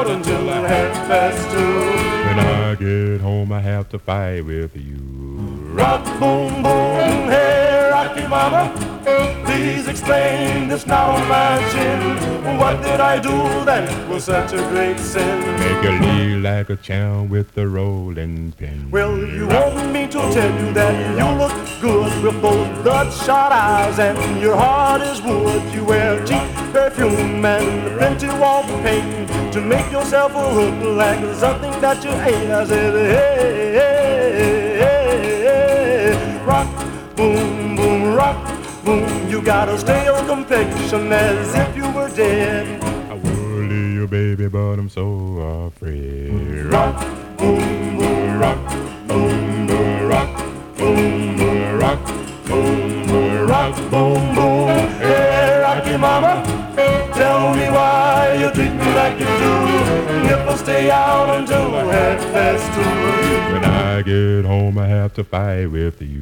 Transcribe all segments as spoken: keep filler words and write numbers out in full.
out until half past two. When I get home, I have to fight with you. Rock, boom, boom, hey, Rocky Mama, please explain this now on my chin. What did I do that was such a great sin? Make a lead like a champ with the rolling pin. Well, you want me to tell you that you look good with those bloodshot eyes and your heart is wood. You wear cheap perfume and plenty warm paint to make yourself look like something that you ain't. I said, hey, hey, hey, hey, rock, boom, boom, rock, boom. You got a stale complexion as if you were dead. I would leave you, baby, but I'm so afraid. Rock, boom, boom, rock, boom, boom, rock, boom, boom, rock, boom, boom, rock, boom, boom. Hey, Rocky Mama, tell me why you treat me like you do. If I stay out until half past two. When I get home, I have to fight with you.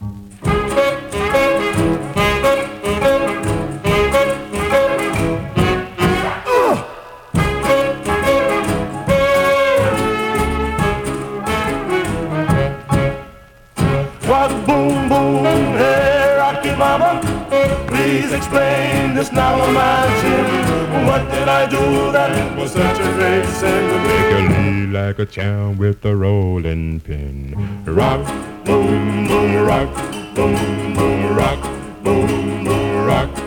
Rock, boom, boom, hey, Rocky Mama, please explain this now on my chin. What did I do that was such a great sin? Make a lead like a champ with the rolling pin. Rock, boom, boom, rock, boom, boom, rock, boom, boom, rock.